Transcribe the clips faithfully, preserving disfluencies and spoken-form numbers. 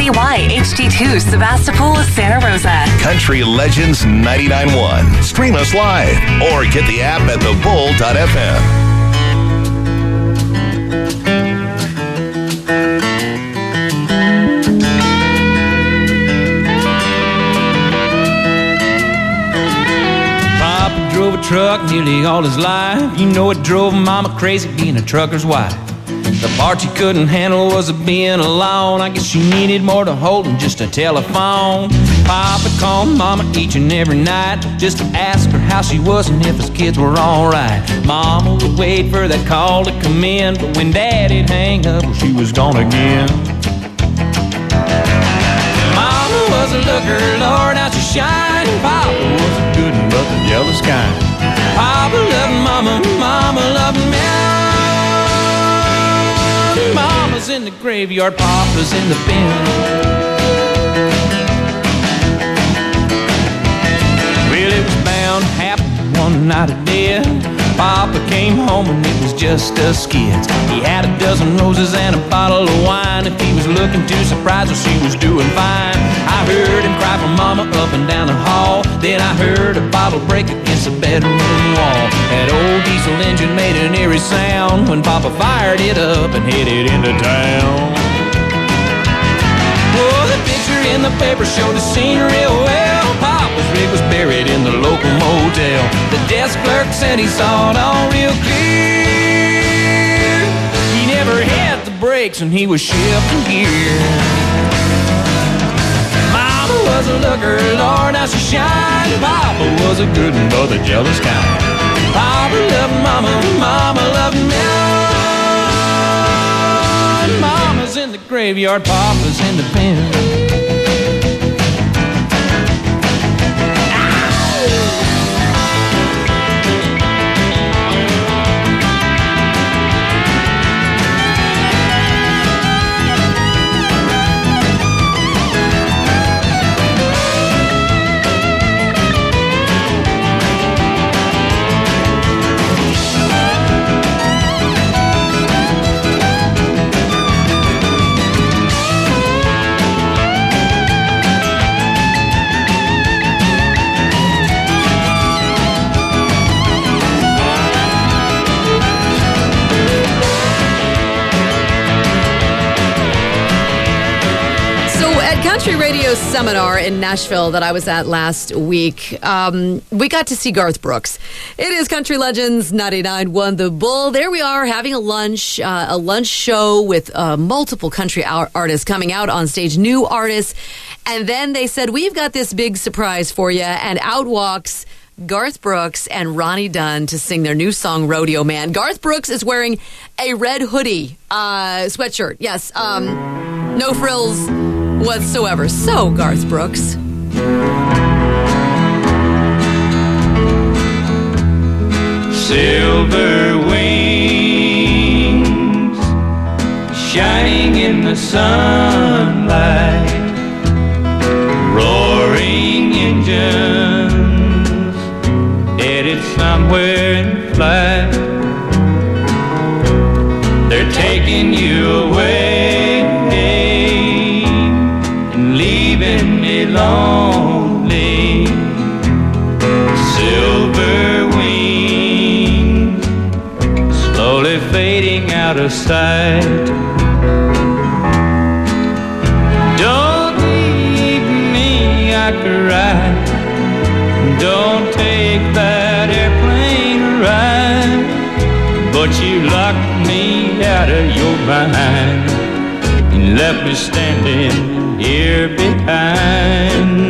W Y H D two, Sebastopol, Santa Rosa. Country Legends ninety-nine point one. Stream us live or get the app at the bull dot f m. Drove a truck nearly all his life. You know it drove mama crazy being a trucker's wife. The part she couldn't handle was being alone. I guess she needed more to hold than just a telephone. Papa called mama each and every night just to ask her how she was and if his kids were alright. Mama would wait for that call to come in, but when Daddy'd hang up, well, she was gone again. Mama was a looker, Lord, how she shined. Papa was a good one, but the jealous kind. Papa loved mama, mama loved me. Mama's in the graveyard, Papa's in the bin. Well, it was bound to happen one night of death. Papa came home and it was just us kids. He had a dozen roses and a bottle of wine. If he was looking to surprise her, she was doing fine. I heard him cry for mama up and down the hall. Then I heard a bottle break against the bedroom wall. That old diesel engine made an eerie sound when Papa fired it up and headed into town. Oh, the picture in the paper showed the scene real well. Papa's rig was buried in the local motel. The desk clerk said he saw it all real clear. He never hit the brakes when he was shifting gear. Mama was a looker, Lord, how she shined. Papa was a good one, but the jealous kind. Papa loved mama, mama loved me. Mama's in the graveyard, Papa's in the pen. Country Radio seminar in Nashville that I was at last week, um, we got to see Garth Brooks. It is Country Legends ninety-nine point one The Bull. There we are having a lunch, uh, a lunch show with uh, multiple country artists coming out on stage, new artists. And then they said, we've got this big surprise for you. And out walks Garth Brooks and Ronnie Dunn to sing their new song, Rodeo Man. Garth Brooks is wearing a red hoodie, uh, sweatshirt. Yes, um, no frills whatsoever. So, Garth Brooks. Silver wings shining in the sunlight, roaring engines headed somewhere in flight. They're taking you away and leaving me lonely. Silver wings slowly fading out of sight. Don't leave me, I cry. Don't take that airplane ride. But you locked me out of your mind and left me standing here behind.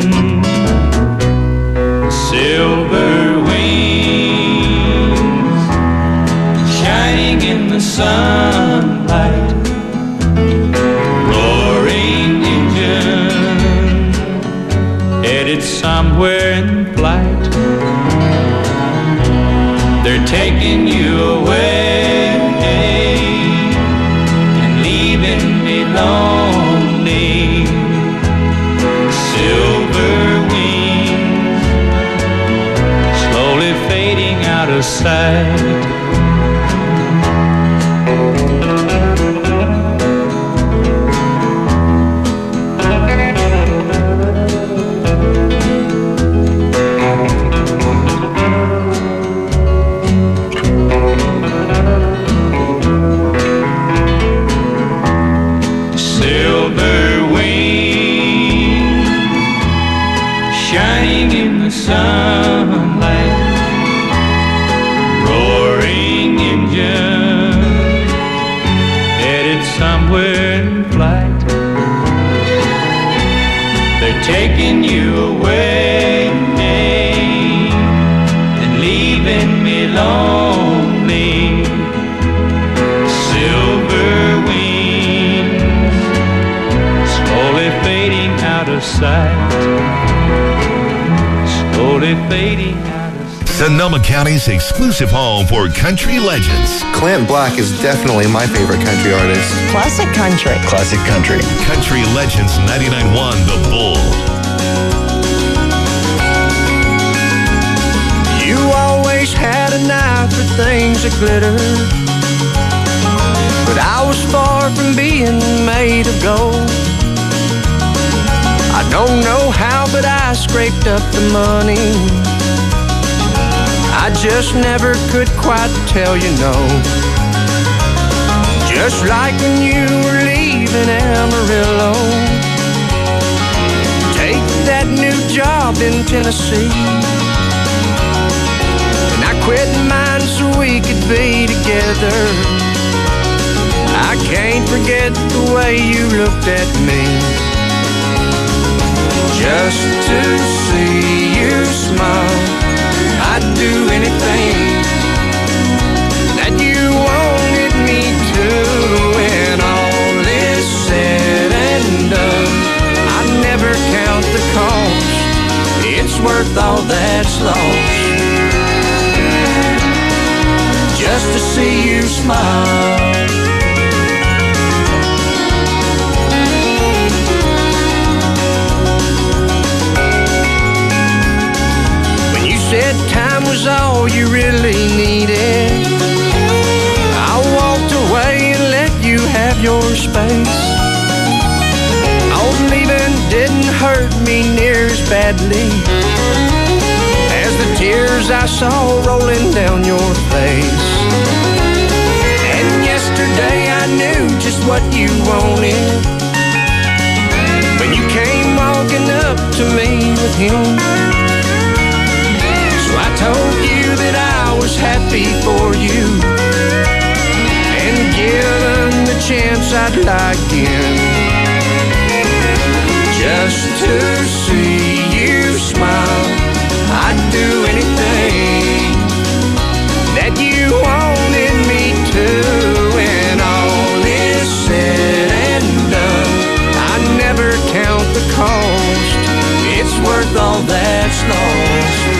Silver wings shining in the sunlight, roaring engine headed somewhere in flight. They're taking you away and leaving me lonely. Silver wings slowly fading out of sight. taking you away and leaving me lonely. Silver wings slowly fading out of sight, slowly fading out. Sonoma County's exclusive home for country legends. Clint Black is definitely my favorite country artist. Classic country. Classic country. Country Legends ninety-nine point one The Bull. You always had an eye for things that glitter, but I was far from being made of gold. I don't know how, but I scraped up the money. I just never could quite tell you no. Just like when you were leaving Amarillo, take that new job in Tennessee, and I quit mine so we could be together. I can't forget the way you looked at me, just to see you smile. I'd do anything that you wanted me to. When all is said and done, I'd never count the cost. It's worth all that's lost, just to see you smile. Said time was all you really needed, I walked away and let you have your space. Oh, leaving didn't hurt me near as badly as the tears I saw rolling down your face. And yesterday I knew just what you wanted when you came walking up to me with him. I told you that I was happy for you, and given the chance I'd lie again, just to see you smile. I'd do anything that you wanted me to. When all is said and done, I never count the cost. It's worth all that's lost,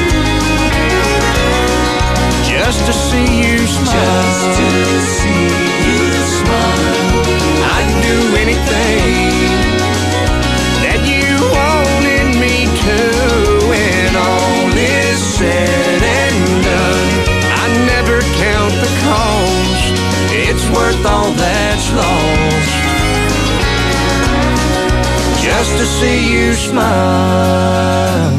just to see you smile. Just to see you smile. I'd do anything that you wanted me to. When all is said and done, I never count the cost. It's worth all that's lost, just to see you smile.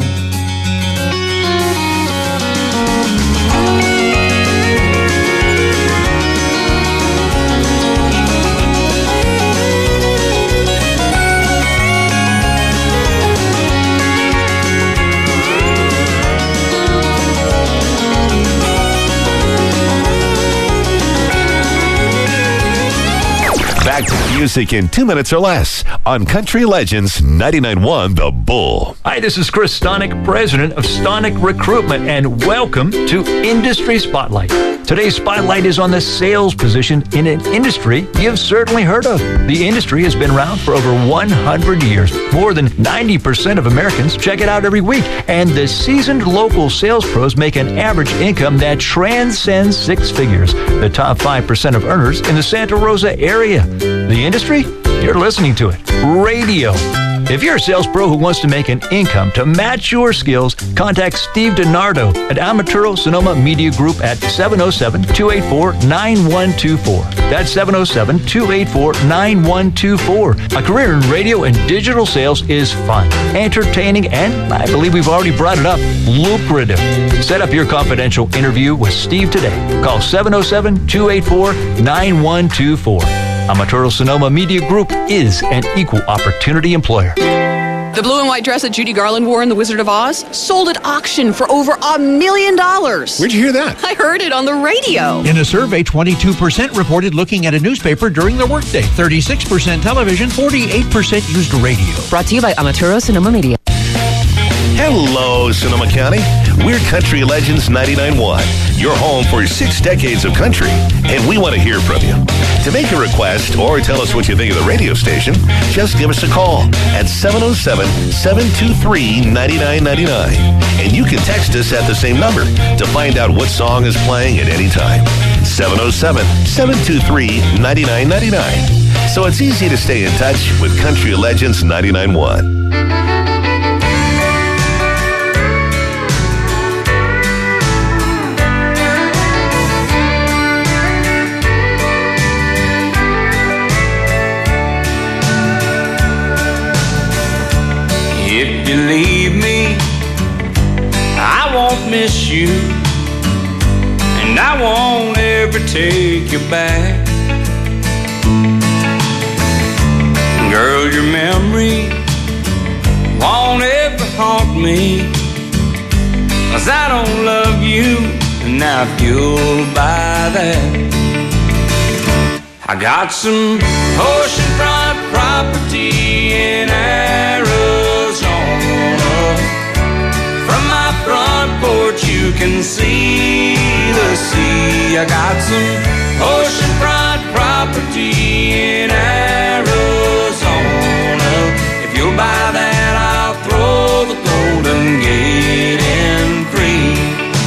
Back to music in two minutes or less on Country Legends ninety-nine point one The Bull. Hi, this is Chris Stonick, president of Stonick Recruitment, and welcome to Industry Spotlight. Today's spotlight is on the sales position in an industry you've certainly heard of. The industry has been around for over one hundred years. More than ninety percent of Americans check it out every week, and the seasoned local sales pros make an average income that transcends six figures. The top five percent of earners in the Santa Rosa area. The industry? You're listening to it. Radio. If you're a sales pro who wants to make an income to match your skills, contact Steve DiNardo at Amaturo Sonoma Media Group at seven oh seven, two eight four, nine one two four. That's seven oh seven, two eight four, nine one two four. A career in radio and digital sales is fun, entertaining, and I believe we've already brought it up, lucrative. Set up your confidential interview with Steve today. Call seven oh seven, two eight four, nine one two four. Amaturo Sonoma Media Group is an equal opportunity employer. The blue and white dress that Judy Garland wore in The Wizard of Oz sold at auction for over a million dollars. Where'd you hear that? I heard it on the radio. In a survey, twenty-two percent reported looking at a newspaper during their workday, thirty-six percent television, forty-eight percent used radio. Brought to you by Amaturo Sonoma Media. Hello, Sonoma County. We're Country Legends ninety-nine point one, your home for six decades of country, and we want to hear from you. To make a request or tell us what you think of the radio station, just give us a call at seven oh seven, seven two three, nine nine nine nine. And you can text us at the same number to find out what song is playing at any time. seven oh seven, seven two three, nine nine nine nine. So it's easy to stay in touch with Country Legends ninety-nine point one. If you leave me, I won't miss you, and I won't ever take you back. Girl, your memory won't ever haunt me, 'cause I don't love you, and now if you'll buy that, I got some oceanfront property in Arizona. From my front porch you can see the sea. I got some oceanfront property in Arizona. If you'll buy that, I'll throw the Golden Gate in free.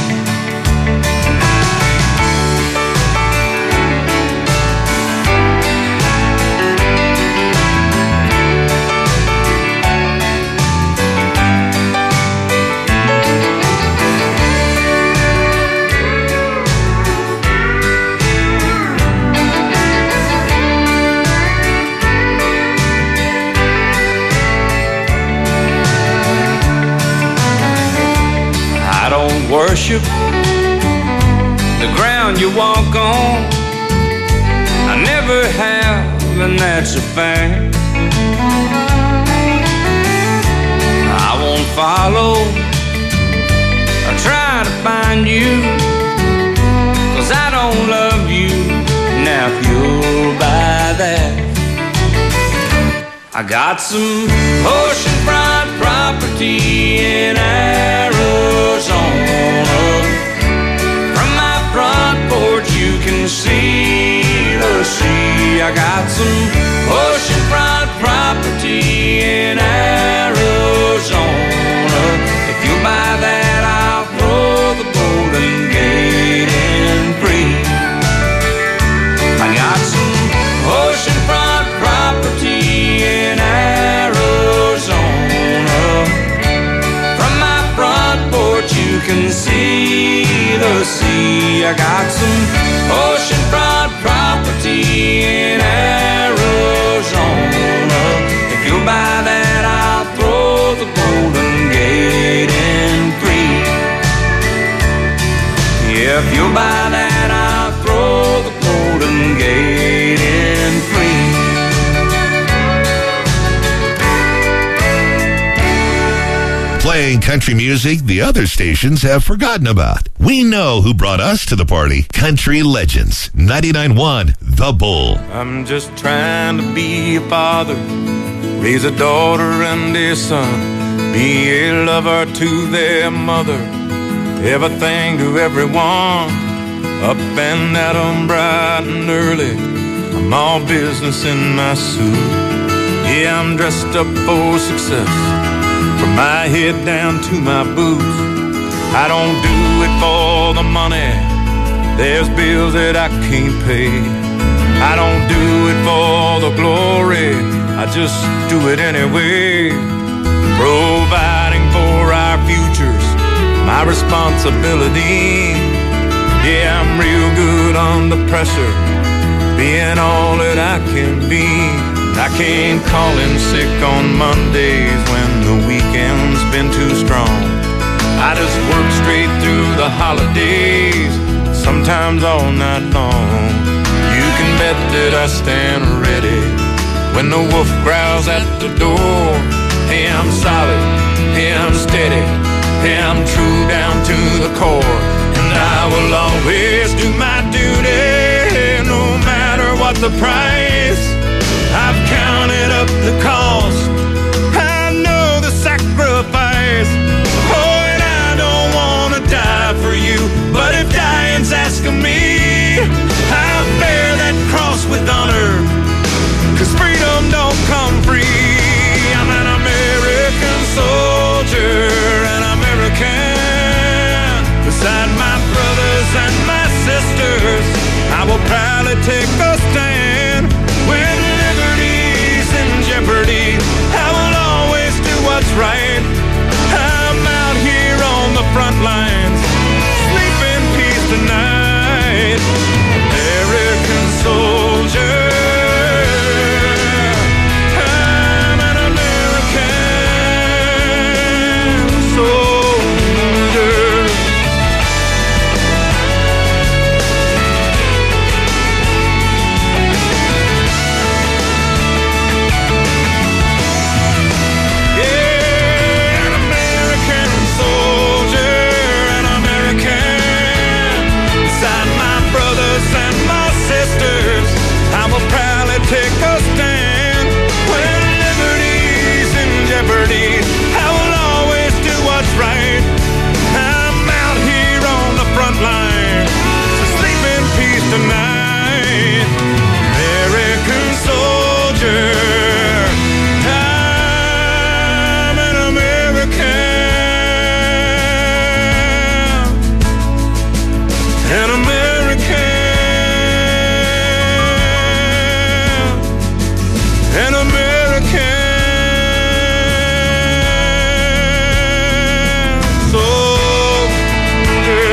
Worship the ground you walk on. I never have, and that's a fact. I won't follow or try to find you, 'cause I don't love you. Now if you'll buy that, I got some oceanfront property in Arizona. From my front porch you can see the sea. I got some oceanfront property in Arizona. If you buy that, I'll throw the Golden Gate in free. I got some oceanfront property in Arizona. From my front porch you can see the sea. I got some oceanfront property in Arizona. If you'll buy that, I'll throw the Golden Gate in free. Yeah, if you'll buy that, I'll throw the Golden Gate in free. Playing country music the other stations have forgotten about. We know who brought us to the party. Country Legends ninety-nine point one, The Bull. I'm just trying to be a father, raise a daughter and a son, be a lover to their mother, everything to everyone, up and at 'em bright and early. I'm all business in my suit. Yeah, I'm dressed up for success, from my head down to my boots. I don't do it for the money, there's bills that I can't pay. I don't do it for the glory, I just do it anyway. Providing for our futures, my responsibility. Yeah, I'm real good under pressure, being all that I can be. I can't call in sick on Mondays when the weekend's been too strong. I just work straight through the holidays, sometimes all night long. You can bet that I stand ready when the wolf growls at the door, Hey, I'm solid, hey, I'm steady, hey, I'm true down to the core. And I will always do my duty, no matter what the price. I've counted up the cost, I know the sacrifice. Oh, and I don't want to die for you, but if dying's asking me, I'll bear that cross with honor, 'cause freedom don't come free. I'm an American soldier, an American. Beside my brothers and my sisters, I will proudly take a stand. When liberty's in jeopardy, I will always do what's right. I'm out here on the front lines, sleep in peace tonight. American soldier, I'm an American soldier. Yeah, an American soldier, an American. Beside my brothers and my sisters, I will proudly take a stand. When liberty's in jeopardy, I will always do what's right. I'm out here on the front line, so sleep in peace tonight. American soldier, I'm an American, an American, an American soldier.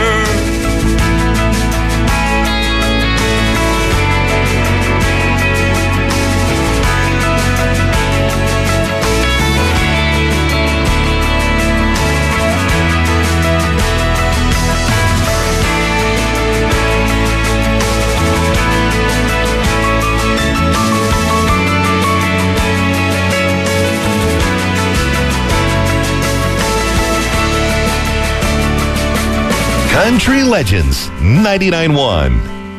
Country Legends ninety-nine point one.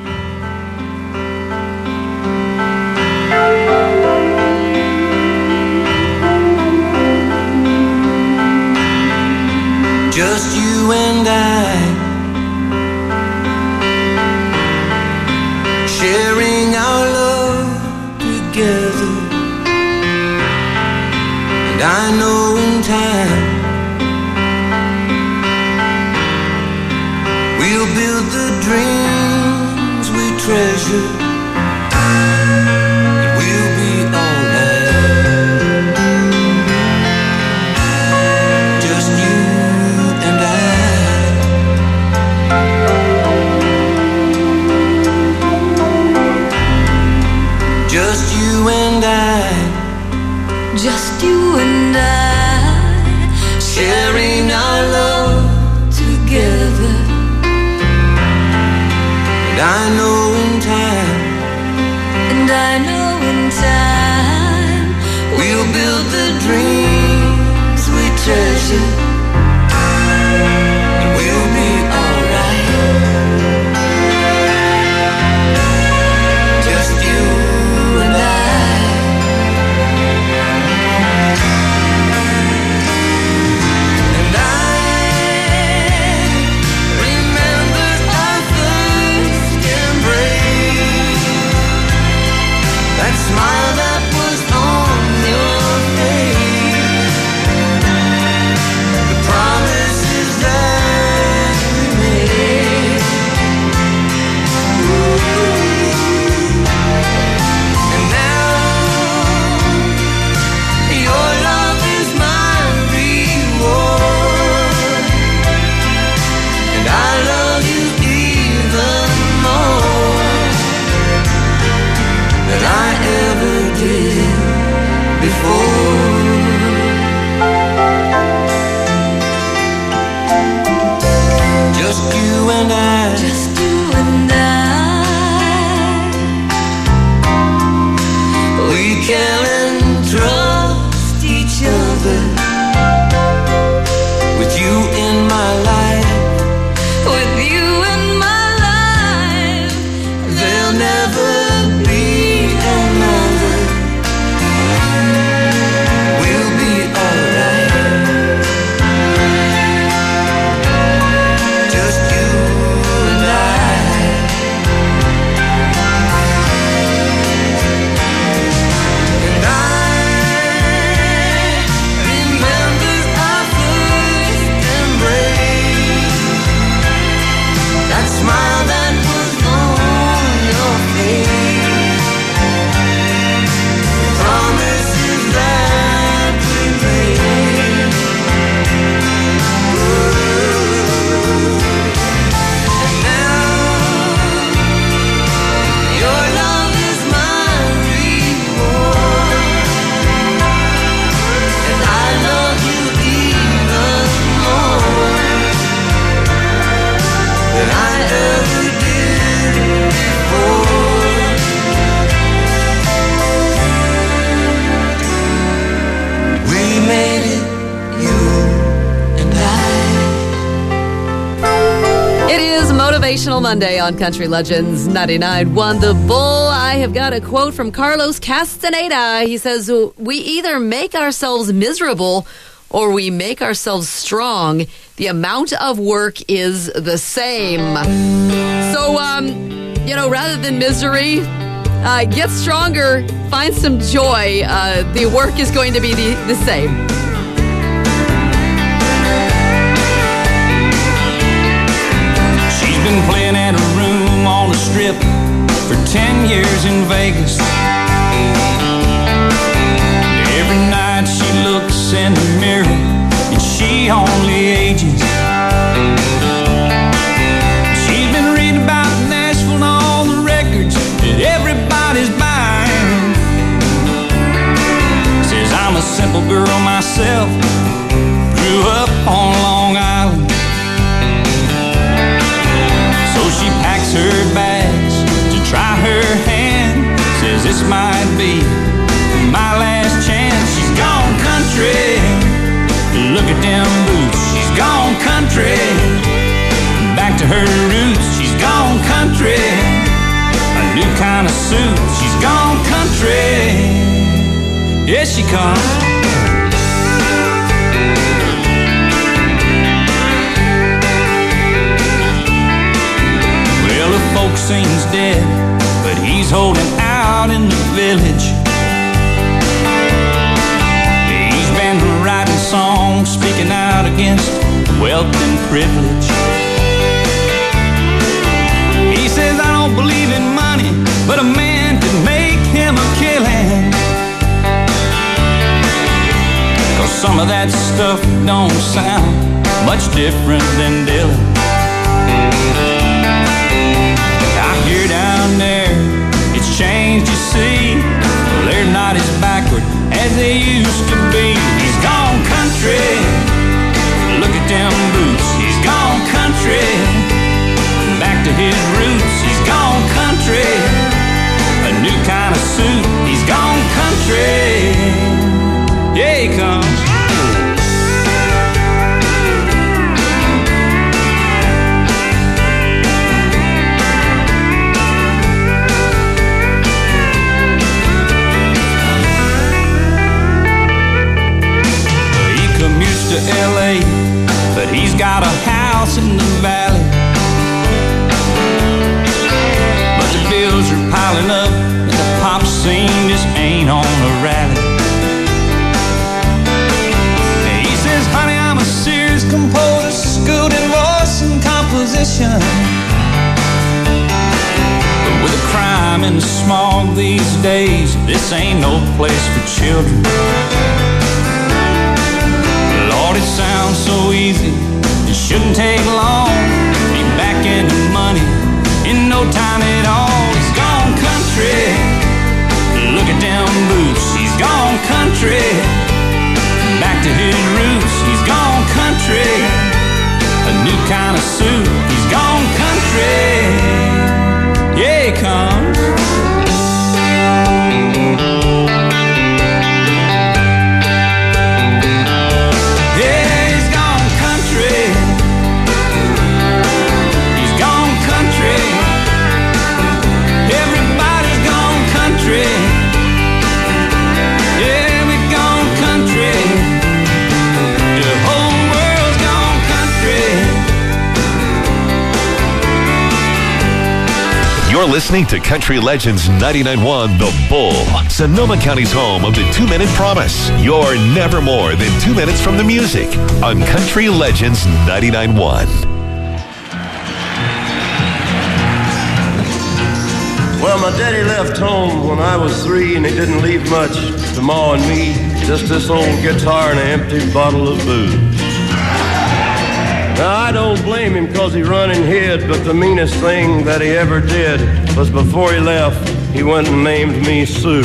Just you and I, sharing our love together. And I know in time we'll build the dreams we treasure. And we'll be alright. Just you and I. Just you and I. Just you and I, sharing our love together. And I know in time, and I know in time, we'll build the dreams we treasure. And we'll be alright. Just you and I. And I remember our first embrace. Motivational Monday on Country Legends ninety-nine point one The Bull. I have got a quote from Carlos Castaneda. He says, we either make ourselves miserable or we make ourselves strong. The amount of work is the same. So, um, you know, rather than misery, uh, get stronger, find some joy. Uh, the work is going to be the, the same. She's been playing at a room on the strip for ten years in Vegas. Every night she looks in the mirror and she only ages. She's been reading about Nashville and all the records that everybody's buying. Says I'm a simple girl myself, grew up on Long Island. So she packs her bags to try her hand. Says this might be my last chance. She's gone country, look at them boots. She's gone country, back to her roots. She's gone country, a new kind of suit. She's gone country, yes she comes. Well, the folk sings dead, but he's holding out in the village. He's been writing songs, speaking out against wealth and privilege. He says, I don't believe in money, but a man could make him a killing. 'Cause some of that stuff don't sound much different than Dylan. I hear down there, it's changed, you see. Well, they're not as backward as they used to be. He's gone country, look at them boots. He's gone country, back to his roots. He's gone country, a new kind of suit. He's gone country, yeah he comes. To L A, but he's got a house in the valley. But the bills are piling up and the pop scene just ain't on a rally. He says, honey, I'm a serious composer, schooled in voice and composition. But with the crime and the smog these days, this ain't no place for children. Lord, it sounds so easy, it shouldn't take long. Be back in the money in no time at all. He's gone country, look at them boots. He's gone country, back to his roots. He's gone country, a new kind of suit. He's gone country, yeah he comes. You're listening to Country Legends ninety-nine point one The Bull, Sonoma County's home of the two-minute promise. You're never more than two minutes from the music on Country Legends ninety-nine point one. Well, my daddy left home when I was three, and he didn't leave much to Ma and me, just this old guitar and an empty bottle of booze. Now, I don't blame him because he run and hid, but the meanest thing that he ever did was before he left, he went and named me Sue.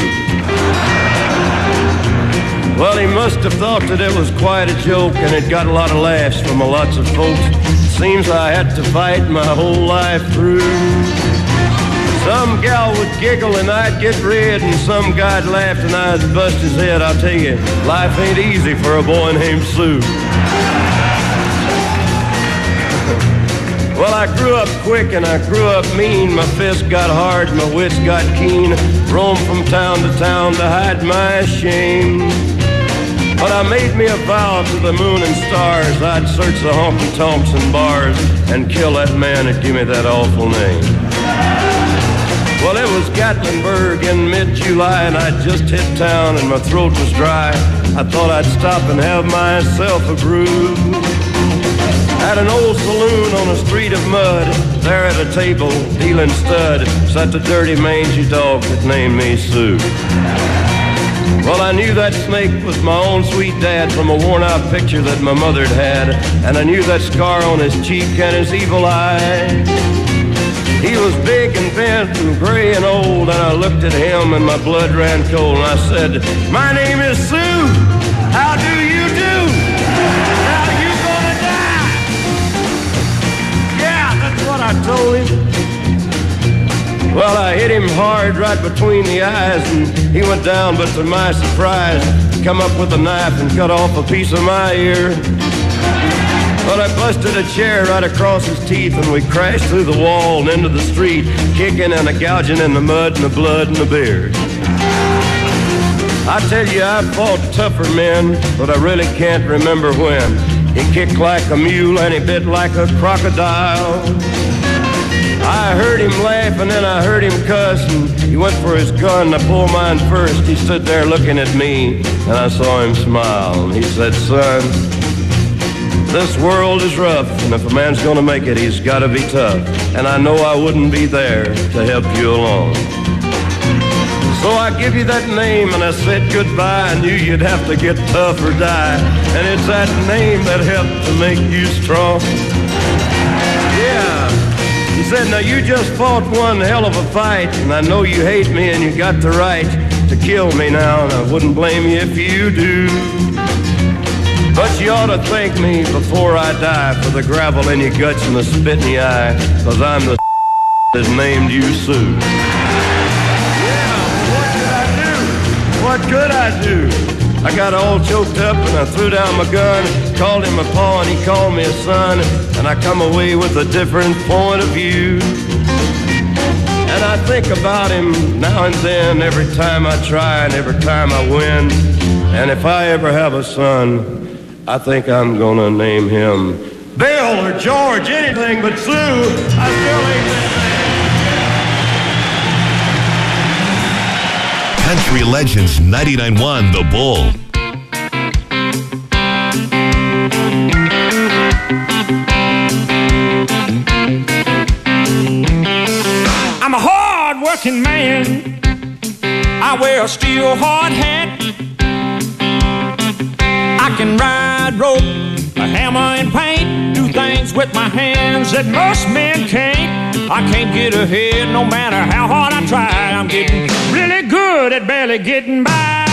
Well, he must have thought that it was quite a joke, and it got a lot of laughs from lots of folks. Seems I had to fight my whole life through. Some gal would giggle and I'd get red, and some guy'd laugh and I'd bust his head. I'll tell you, life ain't easy for a boy named Sue. Well, I grew up quick and I grew up mean. My fists got hard, my wits got keen. Roamed from town to town to hide my shame. But I made me a vow to the moon and stars. I'd search the honky-tonks and bars and kill that man that gave me that awful name. Well, it was Gatlinburg in mid-July, and I'd just hit town and my throat was dry. I thought I'd stop and have myself a brew. At an old saloon on a street of mud, there at a table, dealing stud, sat the dirty, mangy dog that named me Sue. Well, I knew that snake was my own sweet dad from a worn-out picture that my mother'd had, and I knew that scar on his cheek and his evil eye. He was big and bent and gray and old, and I looked at him and my blood ran cold, and I said, "My name is Sue. How do you do? How you gonna die?" Yeah, that's what I told him. Well, I hit him hard right between the eyes, and he went down, but to my surprise, come up with a knife and cut off a piece of my ear. But I busted a chair right across his teeth, and we crashed through the wall and into the street, kicking and a gouging in the mud and the blood and the beer. I tell you, I fought tougher men, but I really can't remember when. He kicked like a mule and he bit like a crocodile. I heard him laugh and then I heard him cuss, and he went for his gun. I pulled mine first. He stood there looking at me, and I saw him smile. And he said, "Son, this world is rough, and if a man's gonna make it, he's gotta be tough. And I know I wouldn't be there to help you along. So I give you that name, and I said goodbye. I knew you'd have to get tough or die, and it's that name that helped to make you strong." Yeah. He said, "Now you just fought one hell of a fight, and I know you hate me and you got the right to kill me now, and I wouldn't blame you if you do. But you ought to thank me before I die for the gravel in your guts and the spit in your eye, because I'm the that named you Sue." Yeah, what could I do? What could I do? I got all choked up and I threw down my gun, called him a paw and he called me a son, and I come away with a different point of view. And I think about him now and then, every time I try and every time I win. And if I ever have a son, I think I'm gonna name him Bill or George, anything but Sue. I still ain't that man. Country Legends ninety-nine point one The Bull. I'm a hard-working man. I wear a steel hard hat. I can ride rope, a hammer and paint, do things with my hands that most men can't. I can't get ahead no matter how hard I try. I'm getting really good at barely getting by.